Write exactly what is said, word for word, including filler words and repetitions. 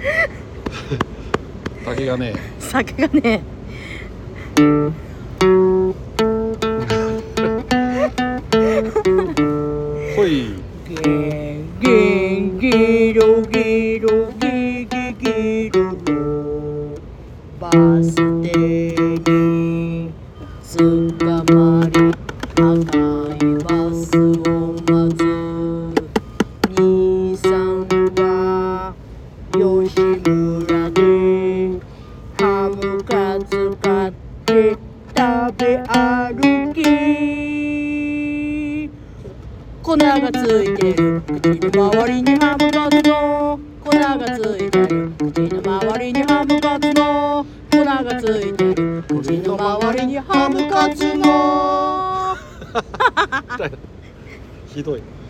酒がね酒がねほいゲンゲンゲロゲロゲゲゲロロバス停に捕まり赤いバスを待つ兄さんは吉村でハムカツ買って食べ歩き粉がついてる口の周りにハムカツの粉がついてる口の周りにハムカツの粉がついてる口の周りにハムカツのひどい